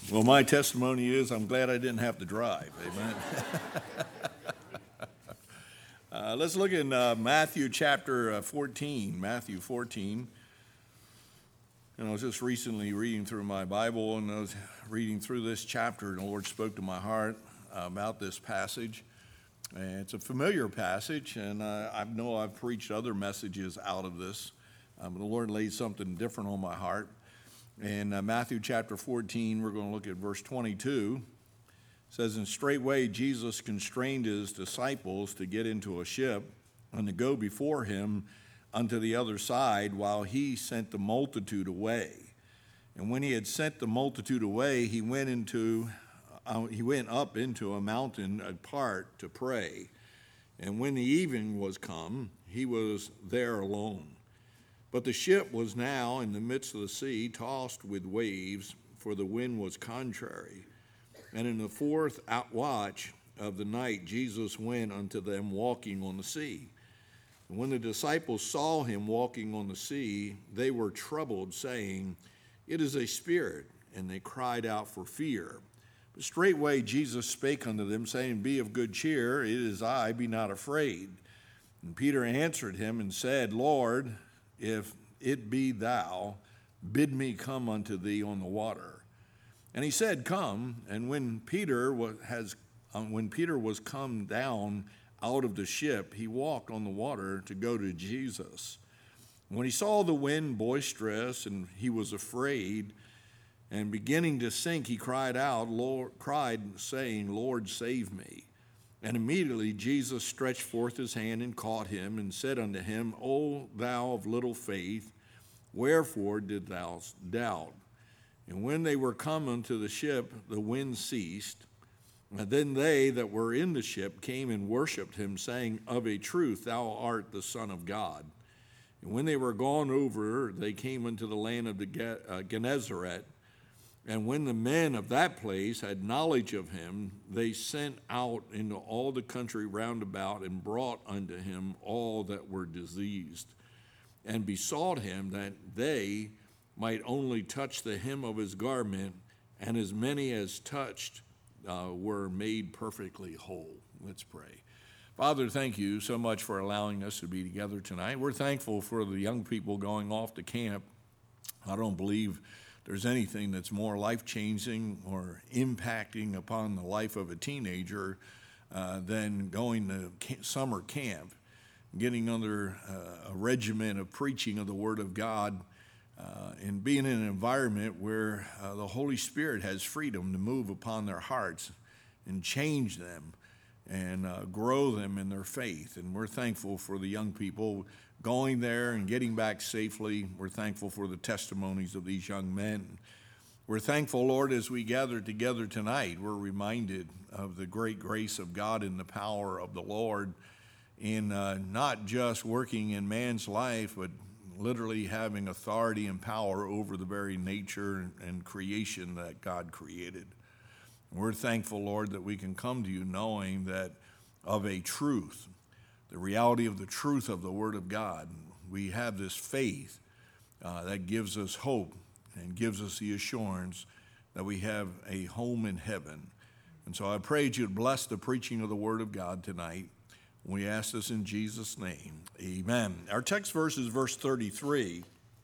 Well, my testimony is I'm glad I didn't have to drive. Amen. Let's look in Matthew chapter 14. Matthew 14. And I was just recently reading through my Bible, and I was reading through this chapter, and the Lord spoke to my heart about this passage. And it's a familiar passage, and I know I've preached other messages out of this. But the Lord laid something different on my heart. In Matthew chapter 14, we're going to look at verse 22. It says, "And straightway Jesus constrained his disciples to get into a ship and to go before him unto the other side, while he sent the multitude away. And when he had sent the multitude away, he went up into a mountain apart to pray. And when the evening was come, he was there alone. But the ship was now in the midst of the sea, tossed with waves, for the wind was contrary. And in the fourth watch of the night, Jesus went unto them walking on the sea. And when the disciples saw him walking on the sea, they were troubled, saying, It is a spirit. And they cried out for fear. But straightway Jesus spake unto them, saying, Be of good cheer, it is I, be not afraid. And Peter answered him and said, Lord, if it be thou, bid me come unto thee on the water. And he said, Come. And when Peter was come down out of the ship, he walked on the water to go to Jesus. When he saw the wind boisterous, and he was afraid, and beginning to sink, he cried, saying, Lord, save me. And immediately Jesus stretched forth his hand and caught him, and said unto him, O thou of little faith, wherefore didst thou doubt? And when they were come unto the ship, the wind ceased. And then they that were in the ship came and worshipped him, saying, Of a truth thou art the Son of God. And when they were gone over, they came unto the land of the Gennesaret. And when the men of that place had knowledge of him, they sent out into all the country round about, and brought unto him all that were diseased, and besought him that they might only touch the hem of his garment, and as many as touched were made perfectly whole." Let's pray. Father, thank you so much for allowing us to be together tonight. We're thankful for the young people going off to camp. I don't believe there's anything that's more life-changing or impacting upon the life of a teenager than going to summer camp, getting under a regimen of preaching of the Word of God, and being in an environment where the Holy Spirit has freedom to move upon their hearts and change them and grow them in their faith. And we're thankful for the young people going there and getting back safely. We're thankful for the testimonies of these young men. We're thankful, Lord, as we gather together tonight, we're reminded of the great grace of God and the power of the Lord in not just working in man's life, but literally having authority and power over the very nature and creation that God created. We're thankful, Lord, that we can come to you knowing that of a truth, the reality of the truth of the Word of God, we have this faith that gives us hope and gives us the assurance that we have a home in heaven. And so I pray that you'd bless the preaching of the Word of God tonight. We ask this in Jesus' name. Amen. Our text verse is verse 33.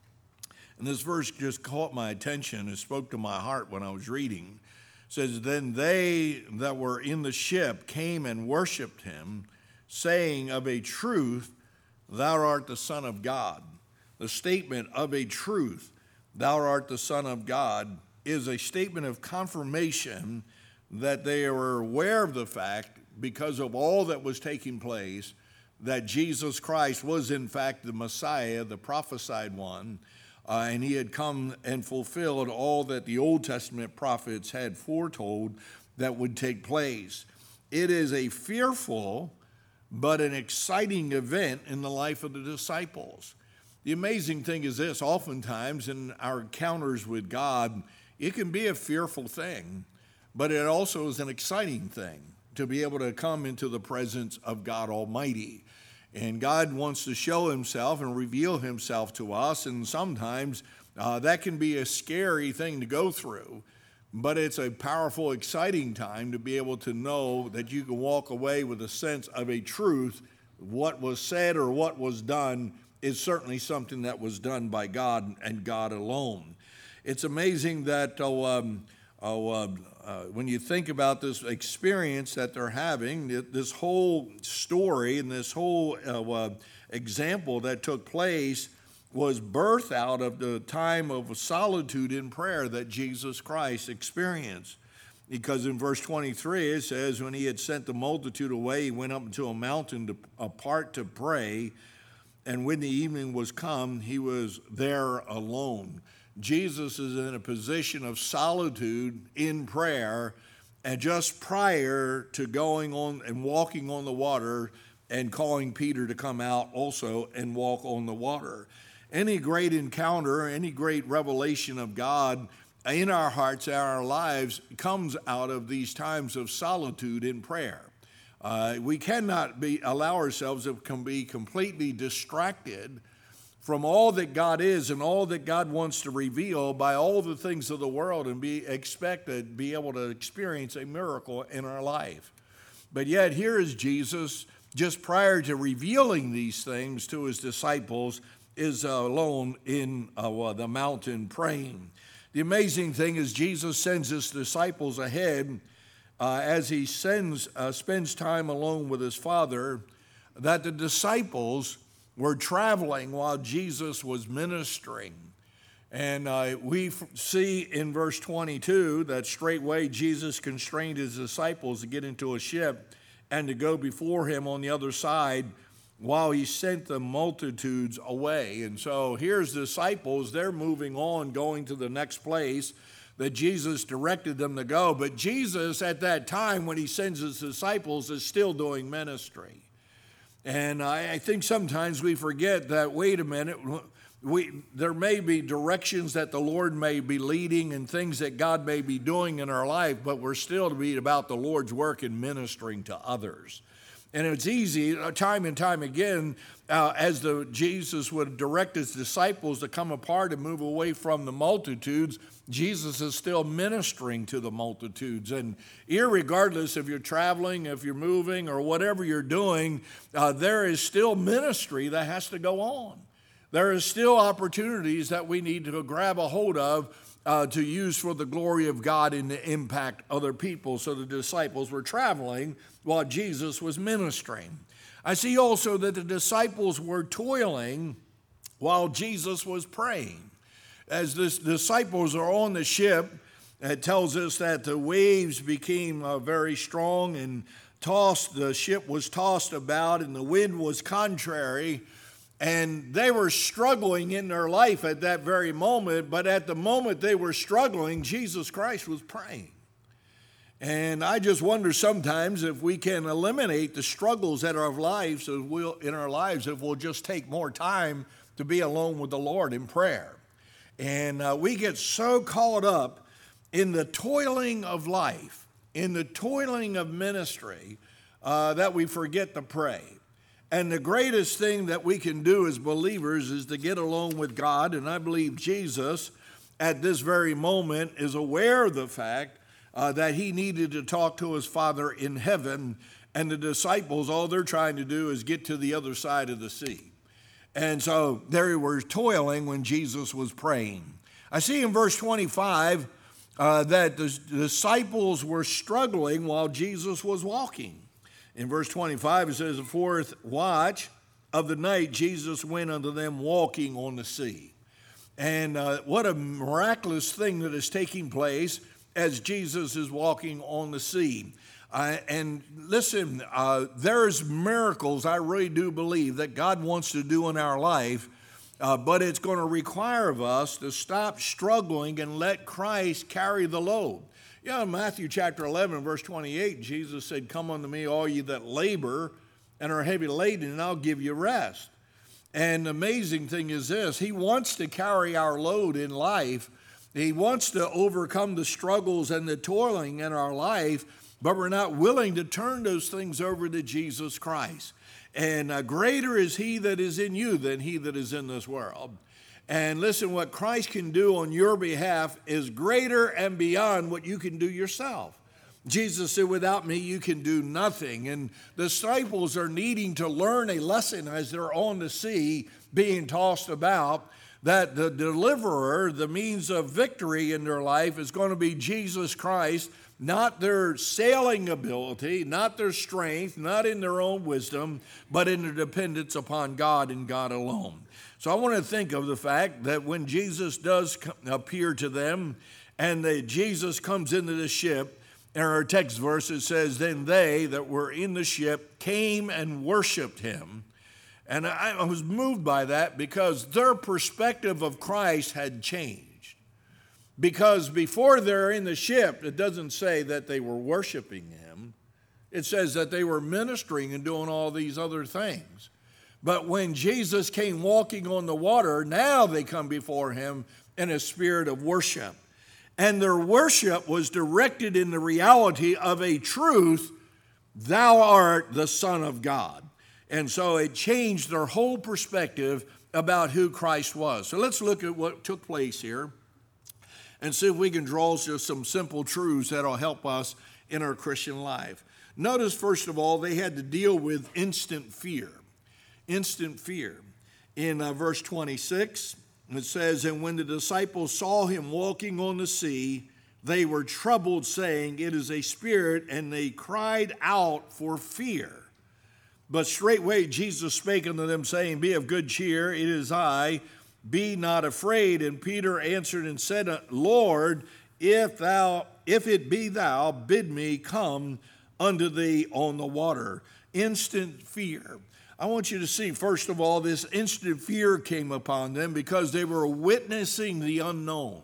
And this verse just caught my attention and spoke to my heart when I was reading. It says, Then they that were in the ship came and worshipped him, saying, Of a truth, thou art the Son of God. The statement, of a truth, thou art the Son of God, is a statement of confirmation that they were aware of the fact, because of all that was taking place, that Jesus Christ was in fact the Messiah, the prophesied one, and he had come and fulfilled all that the Old Testament prophets had foretold that would take place. It is a fearful but an exciting event in the life of the disciples. The amazing thing is this: oftentimes in our encounters with God, it can be a fearful thing, but it also is an exciting thing to be able to come into the presence of God Almighty. And God wants to show himself and reveal himself to us, and sometimes that can be a scary thing to go through. but it's a powerful, exciting time to be able to know that you can walk away with a sense of a truth. What was said or what was done is certainly something that was done by God and God alone. It's amazing that when you think about this experience that they're having, this whole story and this whole example that took place was birthed out of the time of solitude in prayer that Jesus Christ experienced. Because in verse 23 it says, when he had sent the multitude away, he went up into a mountain apart to pray, and when the evening was come, he was there alone. Jesus is in a position of solitude in prayer, and just prior to going on and walking on the water and calling Peter to come out also and walk on the water. Any great encounter, any great revelation of God in our hearts and our lives comes out of these times of solitude in prayer. We cannot allow ourselves to be completely distracted from all that God is and all that God wants to reveal by all the things of the world and be able to experience a miracle in our life. But yet here is Jesus, just prior to revealing these things to his disciples, is alone in the mountain praying. The amazing thing is Jesus sends his disciples ahead as he spends time alone with his Father, that the disciples were traveling while Jesus was ministering. And we see in verse 22 that straightway Jesus constrained his disciples to get into a ship and to go before him on the other side while he sent the multitudes away. And so here's the disciples, they're moving on, going to the next place that Jesus directed them to go. But Jesus, at that time, when he sends his disciples, is still doing ministry. And I think sometimes we forget that, wait a minute, there may be directions that the Lord may be leading and things that God may be doing in our life, but we're still to be about the Lord's work in ministering to others. And it's easy, time and time again, as Jesus would direct his disciples to come apart and move away from the multitudes, Jesus is still ministering to the multitudes. And irregardless if you're traveling, if you're moving, or whatever you're doing, there is still ministry that has to go on. There is still opportunities that we need to grab a hold of to use for the glory of God and to impact other people. So the disciples were traveling while Jesus was ministering. I see also that the disciples were toiling while Jesus was praying. As the disciples are on the ship, it tells us that the waves became very strong and the ship was tossed about and the wind was contrary. And they were struggling in their life at that very moment, but at the moment they were struggling, Jesus Christ was praying. And I just wonder sometimes if we can eliminate the struggles in our lives, if we'll just take more time to be alone with the Lord in prayer. And we get so caught up in the toiling of life, in the toiling of ministry, that we forget to pray. And the greatest thing that we can do as believers is to get alone with God. And I believe Jesus, at this very moment, is aware of the fact that he needed to talk to his Father in heaven. And the disciples, all they're trying to do is get to the other side of the sea. And so they were toiling when Jesus was praying. I see in verse 25 that the disciples were struggling while Jesus was walking. In verse 25, it says, the fourth watch of the night, Jesus went unto them walking on the sea. And what a miraculous thing that is taking place as Jesus is walking on the sea. And listen, there's miracles I really do believe that God wants to do in our life, but it's going to require of us to stop struggling and let Christ carry the load. Yeah, in Matthew chapter 11, verse 28, Jesus said, come unto me, all ye that labor and are heavy laden, and I'll give you rest. And the amazing thing is this, he wants to carry our load in life. He wants to overcome the struggles and the toiling in our life, but we're not willing to turn those things over to Jesus Christ. And greater is he that is in you than he that is in this world. And listen, what Christ can do on your behalf is greater and beyond what you can do yourself. Jesus said, without me, you can do nothing. And the disciples are needing to learn a lesson as they're on the sea being tossed about, that the deliverer, the means of victory in their life, is going to be Jesus Christ, not their sailing ability, not their strength, not in their own wisdom, but in their dependence upon God and God alone. So I want to think of the fact that when Jesus does appear to them and Jesus comes into the ship, in our text verse it says, then they that were in the ship came and worshiped him. And I was moved by that because their perspective of Christ had changed. Because before they're in the ship, it doesn't say that they were worshiping him. It says that they were ministering and doing all these other things. But when Jesus came walking on the water, now they come before him in a spirit of worship. And their worship was directed in the reality of a truth, thou art the Son of God. And so it changed their whole perspective about who Christ was. So let's look at what took place here and see if we can draw just some simple truths that will help us in our Christian life. Notice, first of all, they had to deal with instant fear. Instant fear. In verse 26, it says, and when the disciples saw him walking on the sea, they were troubled, saying, it is a spirit, and they cried out for fear. But straightway Jesus spake unto them, saying, be of good cheer, it is I, be not afraid. And Peter answered and said, Lord, if it be thou, bid me come unto thee on the water. Instant fear. I want you to see, first of all, this instant fear came upon them because they were witnessing the unknown.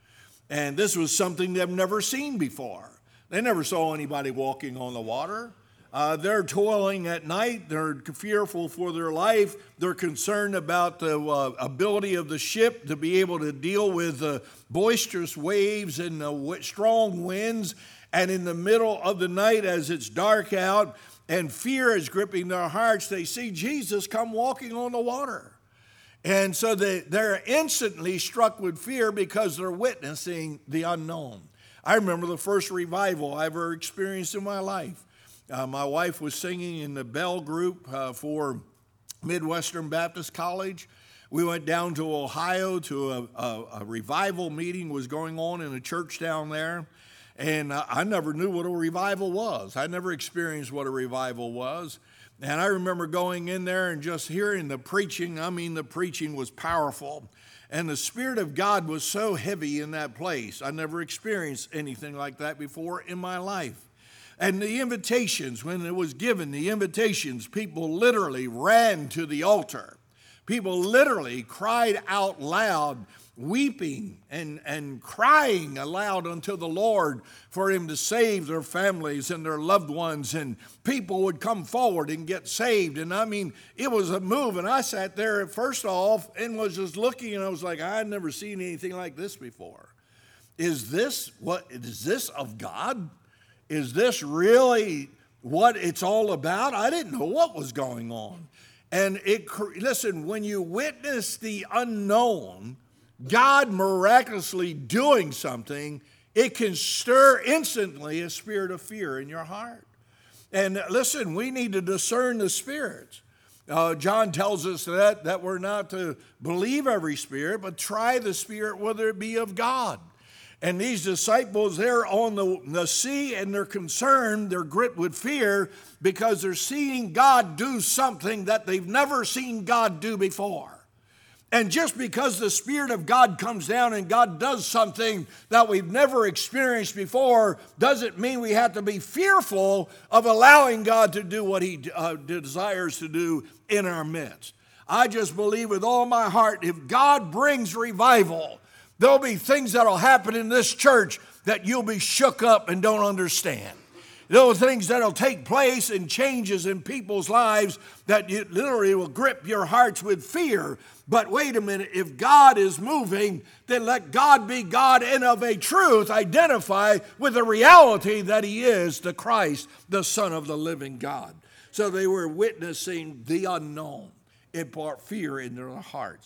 And this was something they've never seen before. They never saw anybody walking on the water. They're toiling at night. They're fearful for their life. They're concerned about the ability of the ship to be able to deal with boisterous waves and strong winds. And in the middle of the night, as it's dark out, and fear is gripping their hearts, they see Jesus come walking on the water. And so they're instantly struck with fear because they're witnessing the unknown. I remember the first revival I ever experienced in my life. My wife was singing in the bell group for Midwestern Baptist College. We went down to Ohio to a revival meeting was going on in a church down there. And I never knew what a revival was. I never experienced what a revival was. And I remember going in there and just hearing the preaching. I mean, the preaching was powerful. And the Spirit of God was so heavy in that place. I never experienced anything like that before in my life. And the invitations, when it was given, the invitations, people literally ran to the altar. People literally cried out loud, weeping and crying aloud unto the Lord for him to save their families and their loved ones. And people would come forward and get saved. And I mean, it was a move. And I sat there first off and was just looking, and I was like, I had never seen anything like this before. Is this of God? Is this really what it's all about? I didn't know what was going on. And listen, when you witness the unknown, God miraculously doing something, it can stir instantly a spirit of fear in your heart. And listen, we need to discern the spirits. John tells us that we're not to believe every spirit, but try the spirit whether it be of God. And these disciples, they're on the sea and they're concerned, they're gripped with fear because they're seeing God do something that they've never seen God do before. And just because the Spirit of God comes down and God does something that we've never experienced before doesn't mean we have to be fearful of allowing God to do what he desires to do in our midst. I just believe with all my heart, if God brings revival, there'll be things that'll happen in this church that you'll be shook up and don't understand. There are things that'll take place and changes in people's lives that you literally will grip your hearts with fear. But wait a minute, if God is moving, then let God be God and of a truth identify with the reality that he is the Christ, the Son of the living God. So they were witnessing the unknown. It brought fear in their hearts.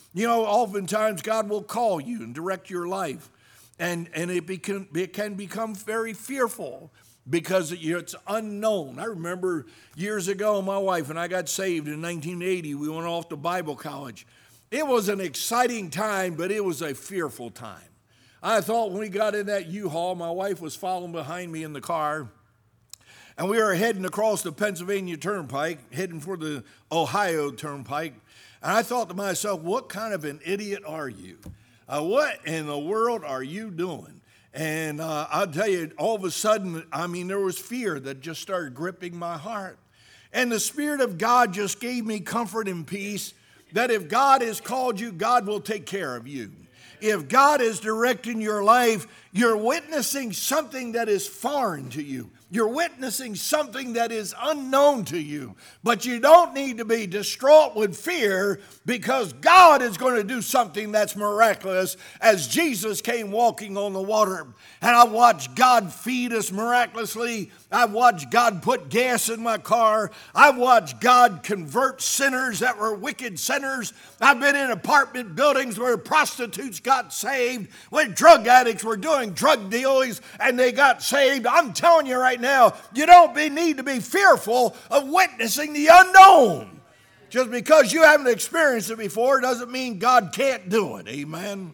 You know, oftentimes God will call you and direct your life, and it can become very fearful because it's unknown. I remember years ago, my wife and I got saved in 1980. We went off to Bible college. It was an exciting time, but it was a fearful time. I thought when we got in that U-Haul, my wife was following behind me in the car, and we were heading across the Pennsylvania Turnpike, heading for the Ohio Turnpike. And I thought to myself, what kind of an idiot are you? What in the world are you doing? And I'll tell you, all of a sudden, there was fear that just started gripping my heart. And the Spirit of God just gave me comfort and peace that if God has called you, God will take care of you. If God is directing your life, you're witnessing something that is foreign to you. You're witnessing something that is unknown to you. But you don't need to be distraught with fear because God is going to do something that's miraculous as Jesus came walking on the water. And I watched God feed us miraculously. I've watched God put gas in my car. I've watched God convert sinners that were wicked sinners. I've been in apartment buildings where prostitutes got saved, when drug addicts were doing drug deals and they got saved. I'm telling you right now, you don't need to be fearful of witnessing the unknown. Just because you haven't experienced it before doesn't mean God can't do it. Amen.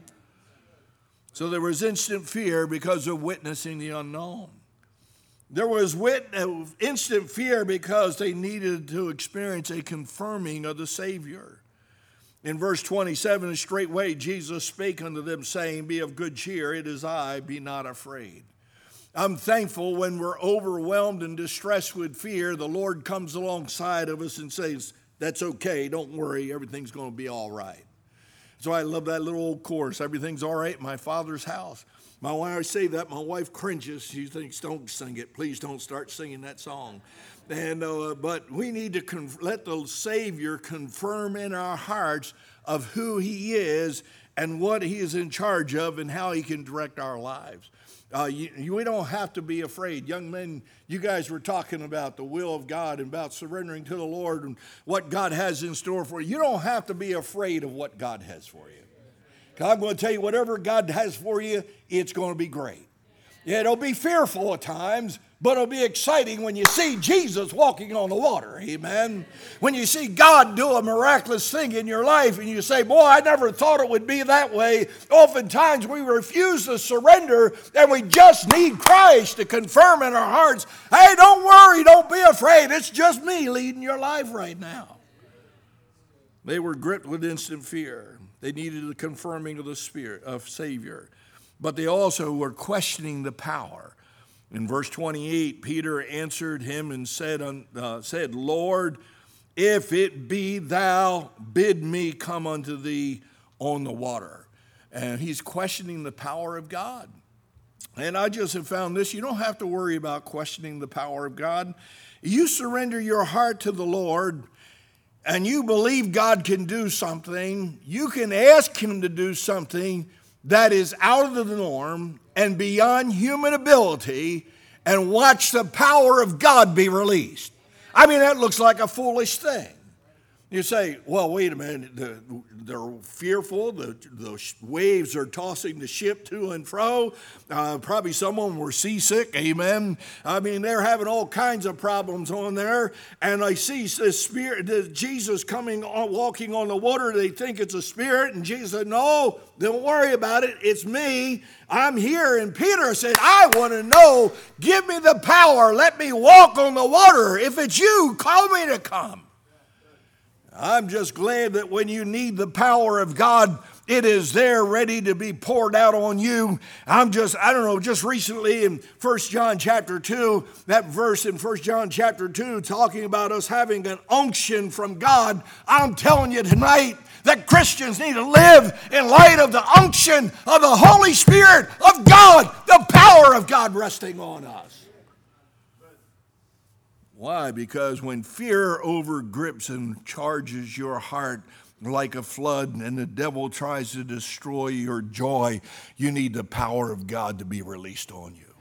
So there was instant fear because of witnessing the unknown. There was instant fear because they needed to experience a confirming of the Savior. In verse 27, straightway Jesus spake unto them, saying, Be of good cheer, it is I, be not afraid. I'm thankful when we're overwhelmed and distressed with fear, the Lord comes alongside of us and says, that's okay, don't worry, everything's going to be all right. So I love that little old chorus, everything's all right in my Father's house. When I say that, my wife cringes. She thinks, don't sing it. Please don't start singing that song. But we need to let the Savior confirm in our hearts of who He is and what He is in charge of and how He can direct our lives. We don't have to be afraid. Young men, you guys were talking about the will of God and about surrendering to the Lord and what God has in store for you. You don't have to be afraid of what God has for you. I'm going to tell you, whatever God has for you, it's going to be great. Yeah, it'll be fearful at times, but it'll be exciting when you see Jesus walking on the water. Amen. When you see God do a miraculous thing in your life and you say, boy, I never thought it would be that way. Oftentimes we refuse to surrender and we just need Christ to confirm in our hearts, hey, don't worry, don't be afraid. It's just me leading your life right now. They were gripped with instant fear. They needed the confirming of the Spirit of Savior. But they also were questioning the power. In verse 28, Peter answered him and said, Lord, if it be thou, bid me come unto thee on the water. And he's questioning the power of God. And I just have found this. You don't have to worry about questioning the power of God. You surrender your heart to the Lord, and you believe God can do something, you can ask Him to do something that is out of the norm and beyond human ability, and watch the power of God be released. That looks like a foolish thing. You say, well, wait a minute, they're fearful, the waves are tossing the ship to and fro, probably some of them were seasick, amen. They're having all kinds of problems on there, and I see this spirit, Jesus walking on the water, they think it's a spirit, and Jesus said, no, don't worry about it, it's me, I'm here. And Peter said, I want to know, give me the power, let me walk on the water, if it's you, call me to come. I'm just glad that when you need the power of God, it is there ready to be poured out on you. Just recently in 1 John chapter 2, that verse in 1 John chapter 2 talking about us having an unction from God. I'm telling you tonight that Christians need to live in light of the unction of the Holy Spirit of God, the power of God resting on us. Why? Because when fear overgrips and charges your heart like a flood and the devil tries to destroy your joy, you need the power of God to be released on you.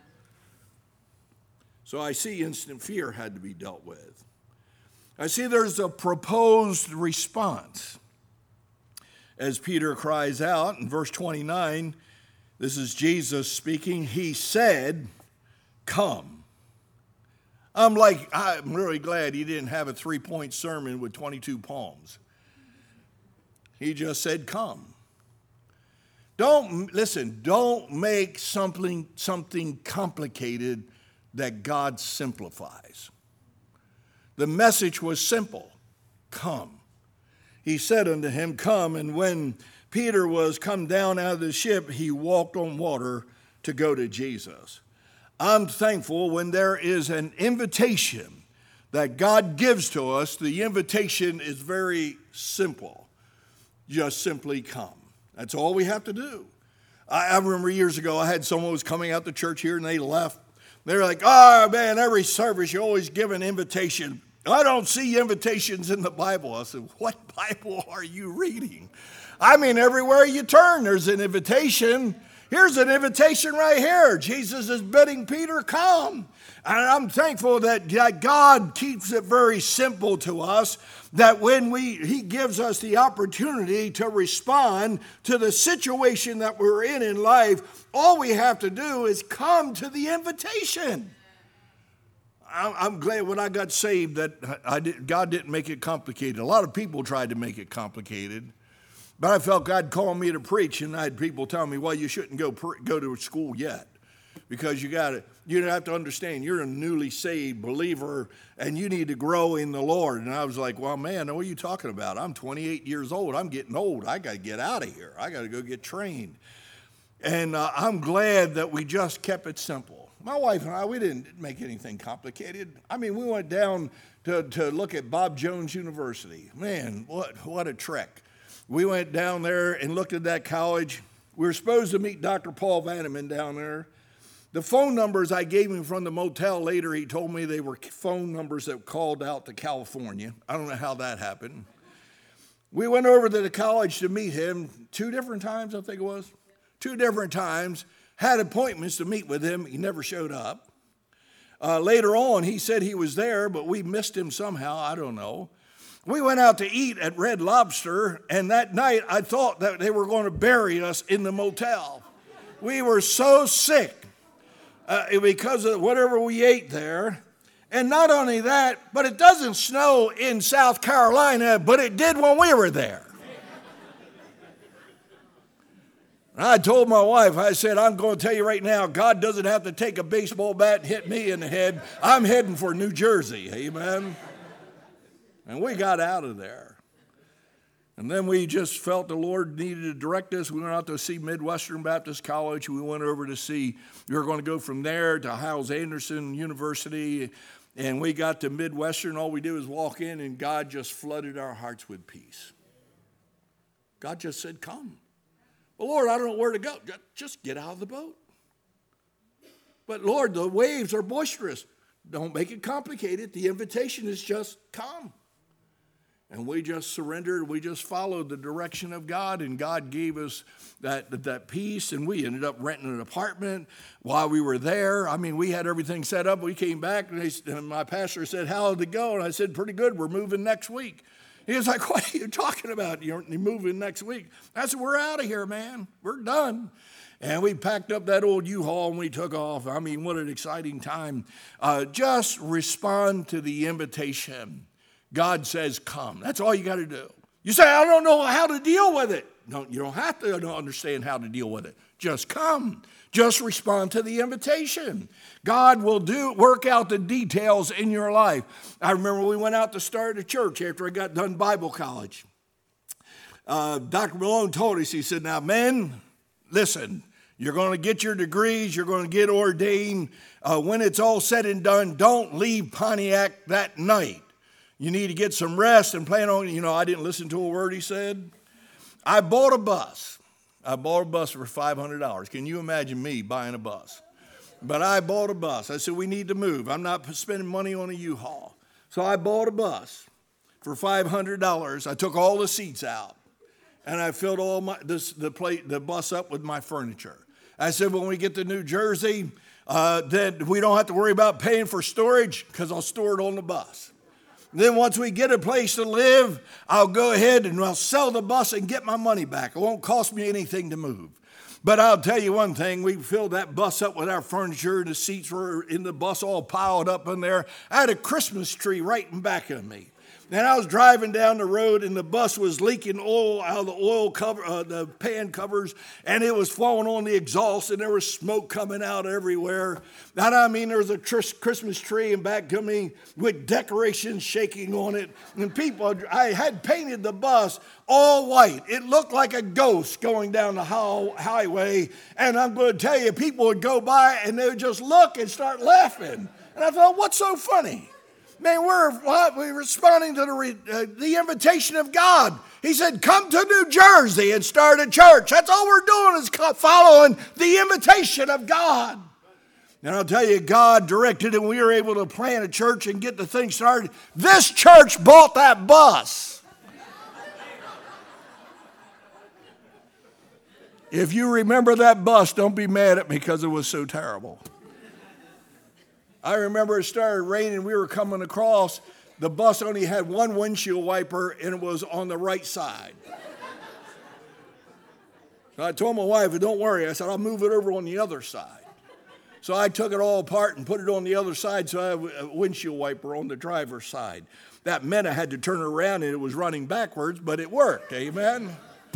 So I see instant fear had to be dealt with. I see there's a proposed response. as Peter cries out in verse 29, this is Jesus speaking, he said, come. I'm really glad he didn't have a 3-point sermon with 22 poems. He just said, come. Don't make something complicated that God simplifies. The message was simple, come. He said unto him, come, and when Peter was come down out of the ship, he walked on water to go to Jesus. I'm thankful when there is an invitation that God gives to us, the invitation is very simple. Just simply come. That's all we have to do. I remember years ago, I had someone who was coming out to church here and they left. They're like, oh man, every service you always give an invitation. I don't see invitations in the Bible. I said, what Bible are you reading? I mean, everywhere you turn, there's an invitation. Here's an invitation right here. Jesus is bidding Peter come. And I'm thankful that God keeps it very simple to us, that when he gives us the opportunity to respond to the situation that we're in life, all we have to do is come to the invitation. I'm glad when I got saved that God didn't make it complicated. A lot of people tried to make it complicated. But I felt God calling me to preach, and I had people tell me, well, you shouldn't go to school yet because you have to understand you're a newly saved believer and you need to grow in the Lord. And I was like, well, man, what are you talking about? I'm 28 years old. I'm getting old. I got to get out of here. I got to go get trained. And I'm glad that we just kept it simple. My wife and I, we didn't make anything complicated. I mean, we went down to look at Bob Jones University. Man, what a trek. We went down there and looked at that college. We were supposed to meet Dr. Paul Vanneman down there. The phone numbers I gave him from the motel later, he told me they were phone numbers that called out to California. I don't know how that happened. We went over to the college to meet him 2 different times, I think it was. 2 different times. Had appointments to meet with him. He never showed up. Later on, he said he was there, but we missed him somehow. I don't know. We went out to eat at Red Lobster, and that night I thought that they were going to bury us in the motel. We were so sick because of whatever we ate there. And not only that, but it doesn't snow in South Carolina, but it did when we were there. I told my wife, I said, I'm going to tell you right now, God doesn't have to take a baseball bat and hit me in the head. I'm heading for New Jersey, amen? And we got out of there. And then we just felt the Lord needed to direct us. We went out to see Midwestern Baptist College. We went over to see, we were going to go from there to Hyles-Anderson University. And we got to Midwestern. All we did was walk in, and God just flooded our hearts with peace. God just said, come. Well, Lord, I don't know where to go. Just get out of the boat. But Lord, the waves are boisterous. Don't make it complicated. The invitation is just come. And we just surrendered. We just followed the direction of God, and God gave us that peace, and we ended up renting an apartment while we were there. I mean, we had everything set up. We came back, and my pastor said, how did it go? And I said, pretty good. We're moving next week. He was like, what are you talking about? You're moving next week. I said, we're out of here, man. We're done. And we packed up that old U-Haul and we took off. I mean, what an exciting time. Just respond to the invitation. God says, come. That's all you got to do. You say, I don't know how to deal with it. No, you don't have to understand how to deal with it. Just come. Just respond to the invitation. God will work out the details in your life. I remember we went out to start a church after I got done Bible college. Dr. Malone told us, he said, now, men, listen, you're going to get your degrees. You're going to get ordained. When it's all said and done, don't leave Pontiac that night. You need to get some rest and plan on, I didn't listen to a word he said. I bought a bus. I bought a bus for $500. Can you imagine me buying a bus? But I bought a bus. I said, we need to move. I'm not spending money on a U-Haul. So I bought a bus for $500. I took all the seats out, and I filled all the bus up with my furniture. I said, when we get to New Jersey, then we don't have to worry about paying for storage because I'll store it on the bus. Then once we get a place to live, I'll go ahead and I'll sell the bus and get my money back. It won't cost me anything to move. But I'll tell you one thing, we filled that bus up with our furniture. The seats were in the bus all piled up in there. I had a Christmas tree right in back of me. And I was driving down the road, and the bus was leaking oil out of the oil cover, the pan covers, and it was flowing on the exhaust, and there was smoke coming out everywhere. And I mean, there was a Christmas tree in back of me with decorations shaking on it, and people. I had painted the bus all white. It looked like a ghost going down the highway, and I'm going to tell you, people would go by and they would just look and start laughing. And I thought, what's so funny? Man, we're responding to the invitation of God. He said, come to New Jersey and start a church. That's all we're doing is following the invitation of God. And I'll tell you, God directed and we were able to plant a church and get the thing started. This church bought that bus. If you remember that bus, don't be mad at me because it was so terrible. I remember it started raining. We were coming across. The bus only had one windshield wiper, and it was on the right side. So I told my wife, don't worry. I said, I'll move it over on the other side. So I took it all apart and put it on the other side, so I have a windshield wiper on the driver's side. That meant I had to turn around, and it was running backwards, but it worked. Amen?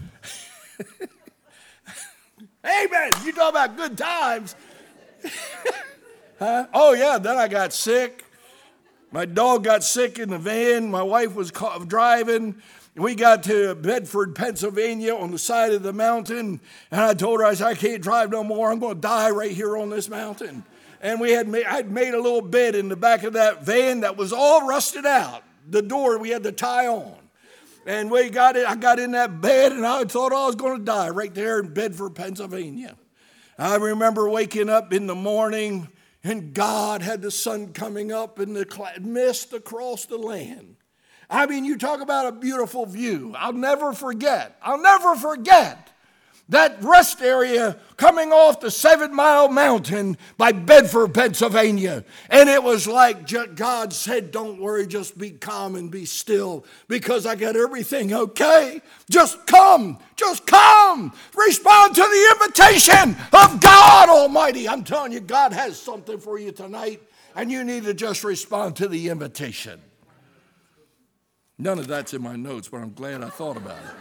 Amen. You talk about good times. Huh? Oh, yeah, then I got sick. My dog got sick in the van. My wife was driving. We got to Bedford, Pennsylvania on the side of the mountain. And I told her, I said, I can't drive no more. I'm going to die right here on this mountain. And I'd made a little bed in the back of that van that was all rusted out. The door we had to tie on. And I got in that bed, and I thought I was going to die right there in Bedford, Pennsylvania. I remember waking up in the morning, and God had the sun coming up and the mist across the land. I mean, you talk about a beautiful view. I'll never forget that rest area coming off the 7 Mile Mountain by Bedford, Pennsylvania. And it was like God said, don't worry, just be calm and be still because I got everything okay. Just come. Respond to the invitation of God Almighty. I'm telling you, God has something for you tonight, and you need to just respond to the invitation. None of that's in my notes, but I'm glad I thought about it.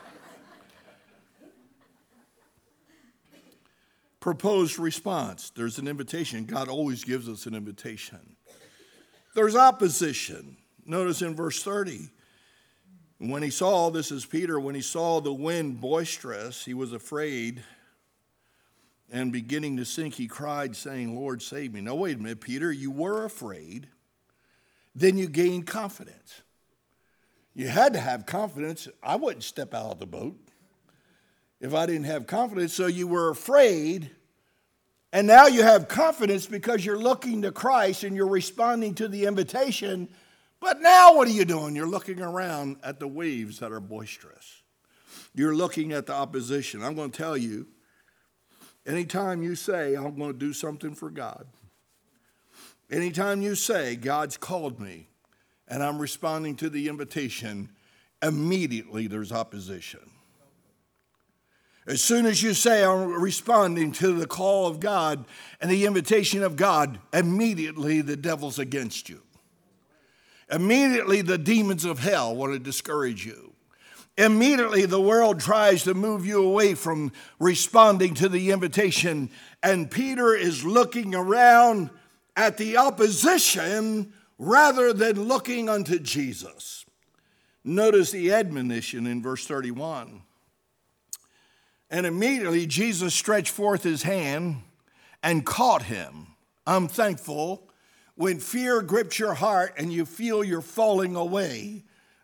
Proposed response. There's an invitation. God always gives us an invitation. There's opposition. Notice in verse 30, when he saw, this is Peter, when he saw the wind boisterous, he was afraid, and beginning to sink, he cried, saying, Lord, save me. Now, wait a minute, Peter, you were afraid, then you gained confidence. You had to have confidence. I wouldn't step out of the boat if I didn't have confidence. So you were afraid, and now you have confidence because you're looking to Christ and you're responding to the invitation. But now what are you doing? You're looking around at the waves that are boisterous. You're looking at the opposition. I'm going to tell you, anytime you say, I'm going to do something for God, anytime you say, God's called me, and I'm responding to the invitation, immediately there's opposition. As soon as you say, I'm responding to the call of God and the invitation of God, immediately the devil's against you. Immediately the demons of hell want to discourage you. Immediately the world tries to move you away from responding to the invitation. And Peter is looking around at the opposition rather than looking unto Jesus. Notice the admonition in verse 31. And immediately Jesus stretched forth his hand and caught him. I'm thankful when fear grips your heart and you feel you're falling away,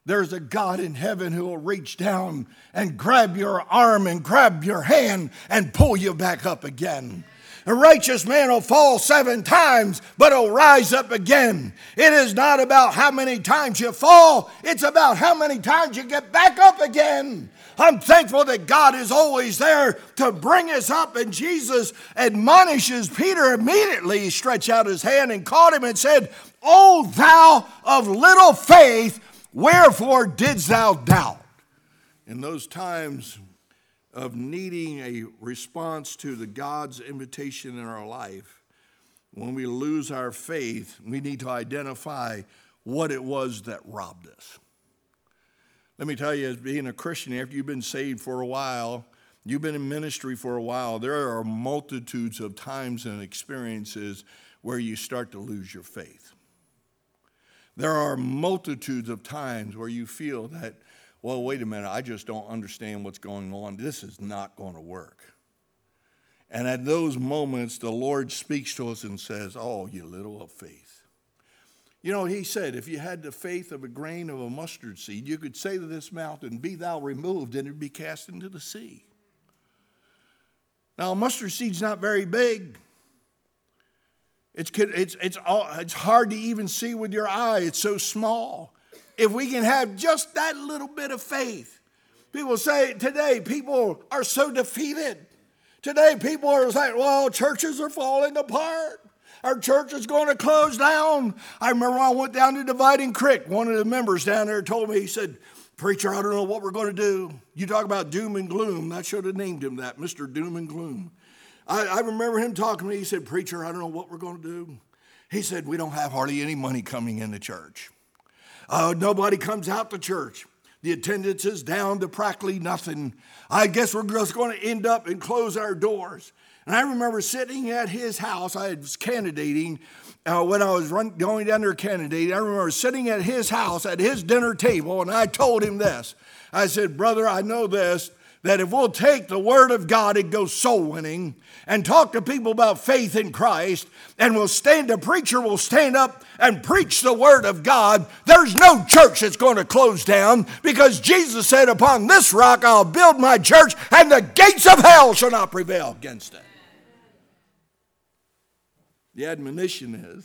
there's a God in heaven who will reach down and grab your arm and grab your hand and pull you back up again. A righteous man will fall 7 times, but he'll rise up again. It is not about how many times you fall. It's about how many times you get back up again. I'm thankful that God is always there to bring us up. And Jesus admonishes Peter immediately. He stretched out his hand and caught him and said, "O thou of little faith, wherefore didst thou doubt?" In those times of needing a response to the God's invitation in our life, when we lose our faith, we need to identify what it was that robbed us. Let me tell you, as being a Christian, after you've been saved for a while, you've been in ministry for a while, there are multitudes of times and experiences where you start to lose your faith. There are multitudes of times where you feel that, well, wait a minute, I just don't understand what's going on. This is not going to work. And at those moments, the Lord speaks to us and says, "Oh, you little of faith." You know, he said, if you had the faith of a grain of a mustard seed, you could say to this mountain, "Be thou removed," and it would be cast into the sea. Now, a mustard seed's not very big. It's hard to even see with your eye. It's so small. If we can have just that little bit of faith. People say today, people are so defeated. Today, people are saying, well, churches are falling apart. Our church is going to close down. I remember when I went down to Dividing Creek, one of the members down there told me, he said, "Preacher, I don't know what we're going to do. You talk about doom and gloom." I should have named him that, Mr. Doom and Gloom. I remember him talking to me. He said, "Preacher, I don't know what we're going to do." He said, "We don't have hardly any money coming into church. Nobody comes out to church. The attendance is down to practically nothing. I guess we're just going to end up and close our doors." And I remember sitting at his house. I was candidating when I was going down there candidating. I remember sitting at his house at his dinner table, and I told him this. I said, "Brother, I know this, that if we'll take the word of God and go soul winning and talk to people about faith in Christ, and the preacher will stand up and preach the word of God, there's no church that's going to close down, because Jesus said, 'Upon this rock I'll build my church, and the gates of hell shall not prevail against it.'" The admonition is,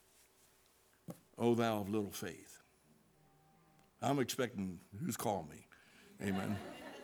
"O thou of little faith." I'm expecting, who's calling me? Amen.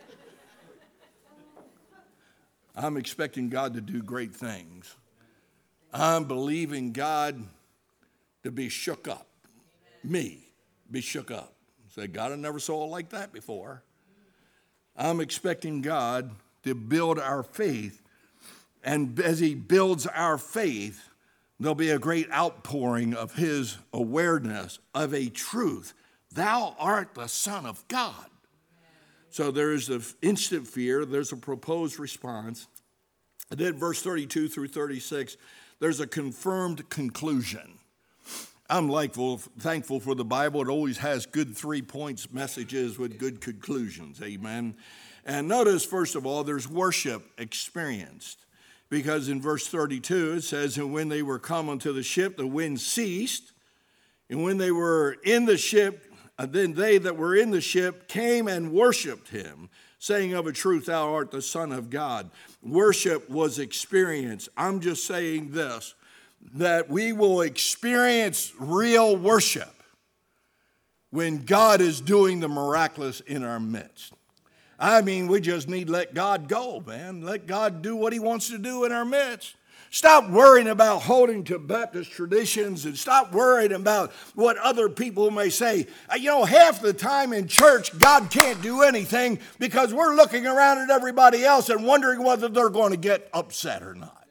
I'm expecting God to do great things. I'm believing God to be shook up. Me, be shook up. Say, "God, I never saw it like that before." I'm expecting God to build our faith. And as he builds our faith, there'll be a great outpouring of his awareness of a truth. Thou art the Son of God. So there's an instant fear. There's a proposed response. And then verse 32 through 36, there's a confirmed conclusion. I'm thankful for the Bible. It always has good 3-point messages with good conclusions. Amen. And notice, first of all, there's worship experienced. Because in verse 32, it says, "And when they were come unto the ship, the wind ceased. And when they were in the ship, then they that were in the ship came and worshiped him, saying, Of a truth, thou art the Son of God." Worship was experienced. I'm just saying this, that we will experience real worship when God is doing the miraculous in our midst. I mean, we just need to let God go, man. Let God do what he wants to do in our midst. Stop worrying about holding to Baptist traditions, and stop worrying about what other people may say. You know, half the time in church, God can't do anything because we're looking around at everybody else and wondering whether they're going to get upset or not.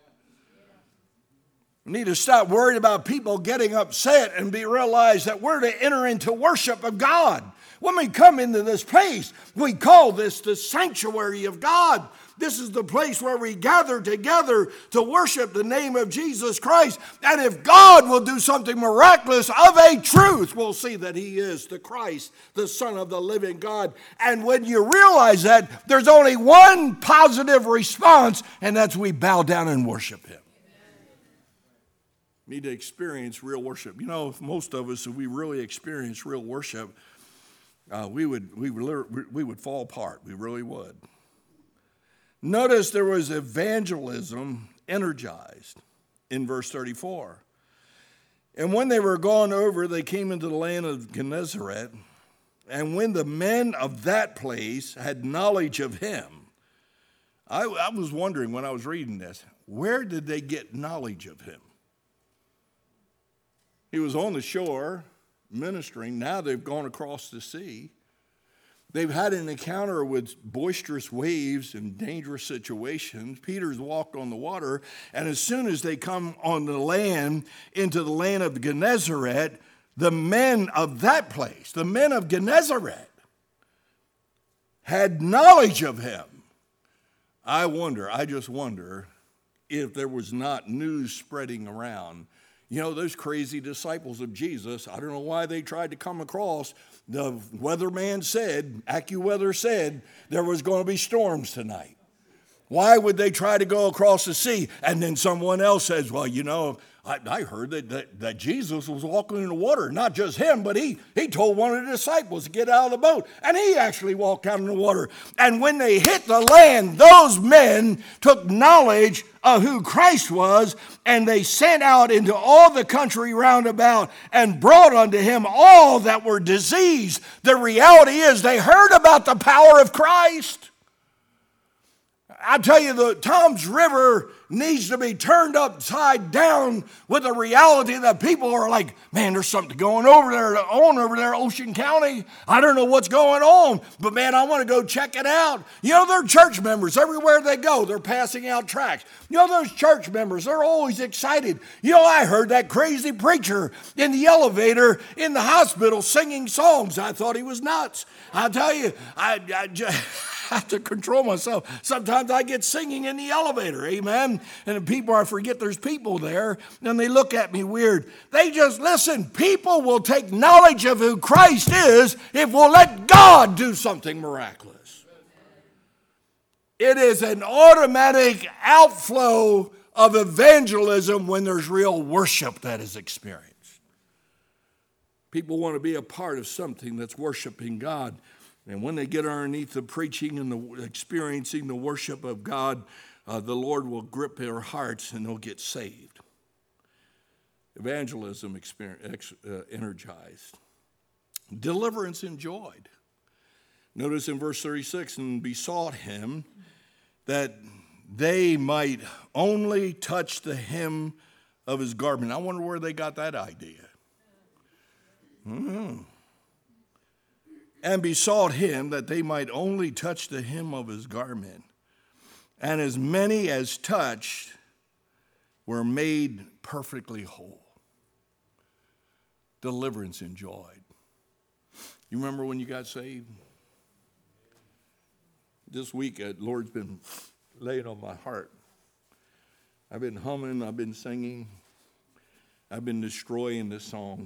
We need to stop worrying about people getting upset and realize that we're to enter into worship of God. When we come into this place, we call this the sanctuary of God. This is the place where we gather together to worship the name of Jesus Christ. And if God will do something miraculous of a truth, we'll see that he is the Christ, the Son of the living God. And when you realize that, there's only one positive response, and that's we bow down and worship him. Need to experience real worship. You know, most of us, if we really experience real worship, we would fall apart. We really would. Notice there was evangelism energized in verse 34. And when they were gone over, they came into the land of Gennesaret. And when the men of that place had knowledge of him, I was wondering when I was reading this, where did they get knowledge of him? He was on the shore ministering. Now they've gone across the sea. They've had an encounter with boisterous waves and dangerous situations. Peter's walked on the water, and as soon as they come on the land, into the land of Gennesaret, the men of that place, the men of Gennesaret, had knowledge of him. I just wonder if there was not news spreading around. You know, those crazy disciples of Jesus, I don't know why they tried to come across. The weatherman said, AccuWeather said, there was going to be storms tonight. Why would they try to go across the sea? And then someone else says, well, you know, I heard that Jesus was walking in the water. Not just him, but he told one of the disciples to get out of the boat. And he actually walked out in the water. And when they hit the land, those men took knowledge of who Christ was, and they sent out into all the country round about and brought unto him all that were diseased. The reality is they heard about the power of Christ. I tell you, the Toms River needs to be turned upside down with the reality that people are like, man, there's something going over there, Ocean County. I don't know what's going on, but man, I want to go check it out. You know, they're church members. Everywhere they go, they're passing out tracts. You know, those church members, they're always excited. You know, I heard that crazy preacher in the elevator in the hospital singing songs. I thought he was nuts. I tell you, I just have to control myself. Sometimes I get singing in the elevator, amen? And the people, I forget there's people there, and they look at me weird. They just listen. People will take knowledge of who Christ is if we'll let God do something miraculous. It is an automatic outflow of evangelism when there's real worship that is experienced. People want to be a part of something that's worshiping God. And when they get underneath the preaching and experiencing the worship of God, the Lord will grip their hearts and they'll get saved. Evangelism energized. Deliverance enjoyed. Notice in verse 36, and besought him that they might only touch the hem of his garment. I wonder where they got that idea. And besought him that they might only touch the hem of his garment. And as many as touched were made perfectly whole. Deliverance enjoyed. You remember when you got saved? This week, the Lord's been laying on my heart. I've been humming, I've been singing, I've been destroying this song.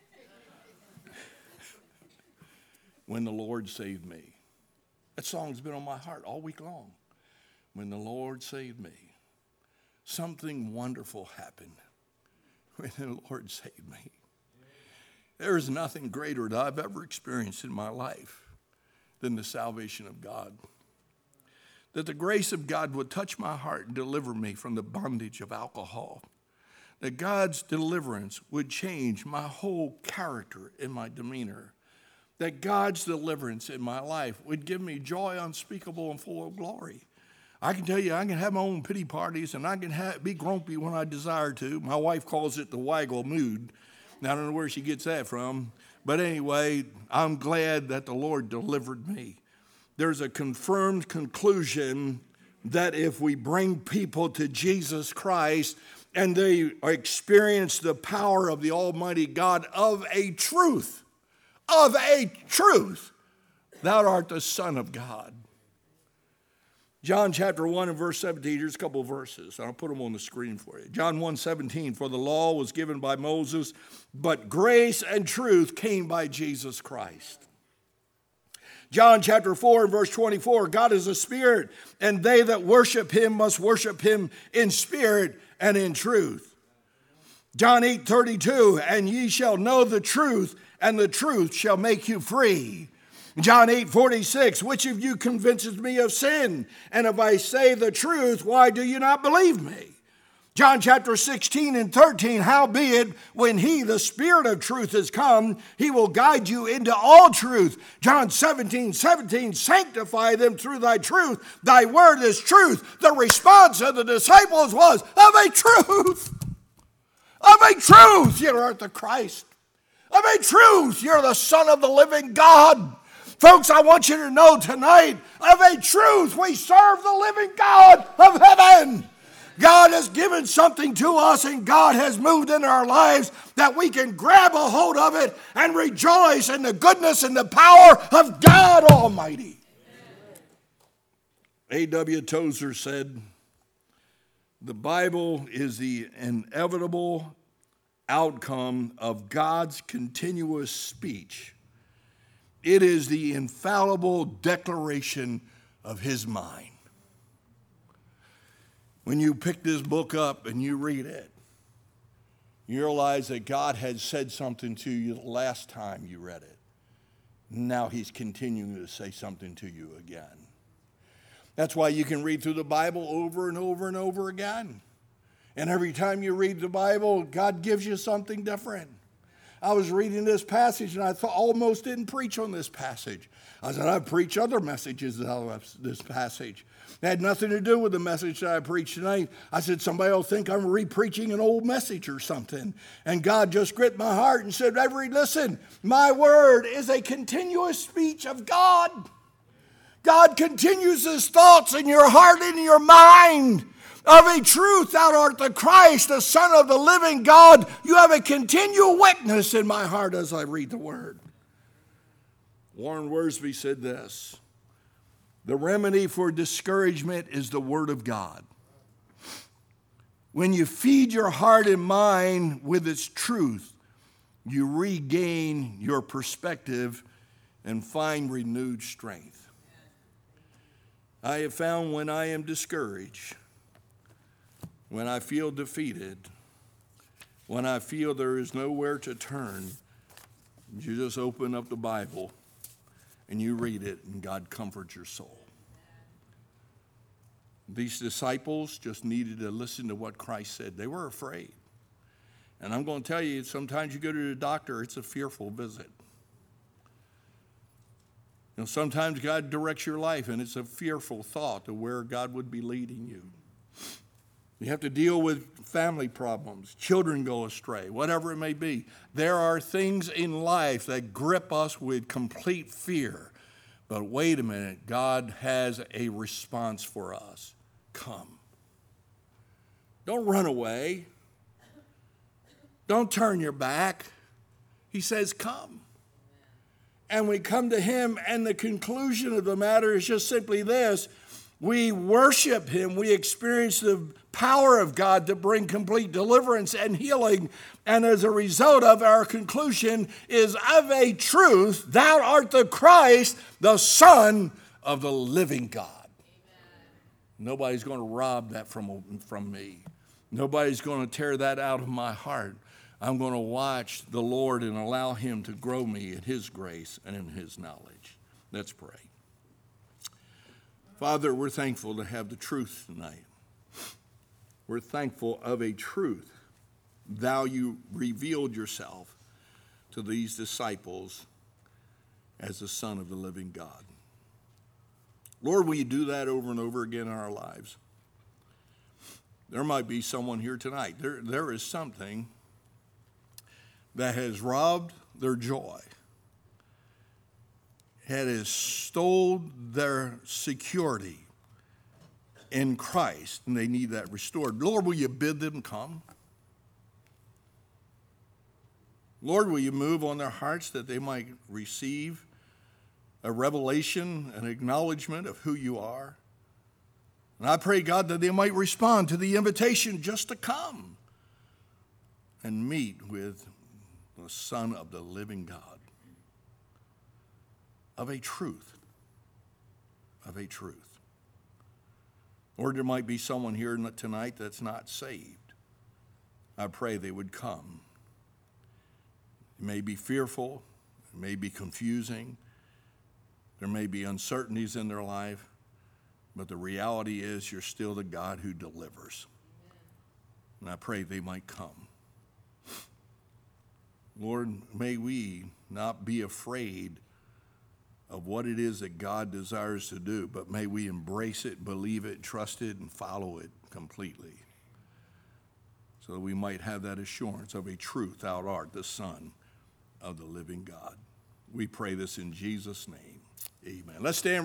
When the Lord saved me. That song's been on my heart all week long. When the Lord saved me. Something wonderful happened when the Lord saved me. There is nothing greater that I've ever experienced in my life than the salvation of God. That the grace of God would touch my heart and deliver me from the bondage of alcohol. That God's deliverance would change my whole character and my demeanor. That God's deliverance in my life would give me joy unspeakable and full of glory. I can tell you, I can have my own pity parties, and I can be grumpy when I desire to. My wife calls it the waggle mood. Now, I don't know where she gets that from. But anyway, I'm glad that the Lord delivered me. There's a confirmed conclusion that if we bring people to Jesus Christ and they experience the power of the Almighty God of a truth, thou art the Son of God. John chapter 1 and verse 17, here's a couple of verses. I'll put them on the screen for you. John 1:17, for the law was given by Moses, but grace and truth came by Jesus Christ. John chapter 4 and verse 24, God is a spirit, and they that worship him must worship him in spirit and in truth. John 8:32, and ye shall know the truth, and the truth shall make you free. John 8:46, which of you convinces me of sin? And if I say the truth, why do you not believe me? John chapter 16 and 13, howbeit, when he, the Spirit of truth, is come, he will guide you into all truth. John 17:17, sanctify them through thy truth. Thy word is truth. The response of the disciples was, of a truth. Of a truth, you art the Christ. Of a truth, you're the Son of the living God. Folks, I want you to know tonight, of a truth, we serve the living God of heaven. God has given something to us, and God has moved in our lives that we can grab a hold of it and rejoice in the goodness and the power of God Almighty. A.W. Tozer said, the Bible is the inevitable outcome of God's continuous speech. It is the infallible declaration of his mind. When you pick this book up and you read it, you realize that God had said something to you the last time you read it. Now he's continuing to say something to you again. That's why you can read through the Bible over and over and over again. And every time you read the Bible, God gives you something different. I was reading this passage and I almost didn't preach on this passage. I said, I've preached other messages out of this passage. It had nothing to do with the message that I preached tonight. I said, somebody will think I'm re-preaching an old message or something. And God just gripped my heart and said, Reverend, listen, my word is a continuous speech of God. God continues his thoughts in your heart and in your mind. Of a truth, thou art the Christ, the Son of the living God. You have a continual witness in my heart as I read the word. Warren Wiersbe said this, the remedy for discouragement is the word of God. When you feed your heart and mind with its truth, you regain your perspective and find renewed strength. I have found when I am discouraged, when I feel defeated, when I feel there is nowhere to turn, you just open up the Bible and you read it, and God comforts your soul. These disciples just needed to listen to what Christ said. They were afraid. And I'm going to tell you, sometimes you go to the doctor, it's a fearful visit. You know, sometimes God directs your life, and it's a fearful thought of where God would be leading you. You have to deal with family problems, children go astray, whatever it may be. There are things in life that grip us with complete fear. But wait a minute, God has a response for us. Come. Don't run away. Don't turn your back. He says, come. And we come to him, and the conclusion of the matter is just simply this. We worship him. We experience the power of God to bring complete deliverance and healing. And as a result of our conclusion is of a truth, thou art the Christ, the Son of the living God. Amen. Nobody's going to rob that from me. Nobody's going to tear that out of my heart. I'm going to watch the Lord and allow him to grow me in his grace and in his knowledge. Let's pray. Father, we're thankful to have the truth tonight. We're thankful of a truth. Thou you revealed yourself to these disciples as the Son of the living God. Lord, will you do that over and over again in our lives? There might be someone here tonight. There is something that has robbed their joy. It has stolen their security in Christ, and they need that restored. Lord, will you bid them come? Lord, will you move on their hearts that they might receive a revelation, an acknowledgement of who you are? And I pray, God, that they might respond to the invitation just to come and meet with the Son of the living God. Of a truth. Of a truth. Or there might be someone here tonight that's not saved. I pray they would come. It may be fearful. It may be confusing. There may be uncertainties in their life, but the reality is you're still the God who delivers. And I pray they might come. Lord, may we not be afraid of what it is that God desires to do, but may we embrace it, believe it, trust it, and follow it completely, so that we might have that assurance of a truth, thou art the Son of the living God. We pray this in Jesus' name. Amen. Let's stand.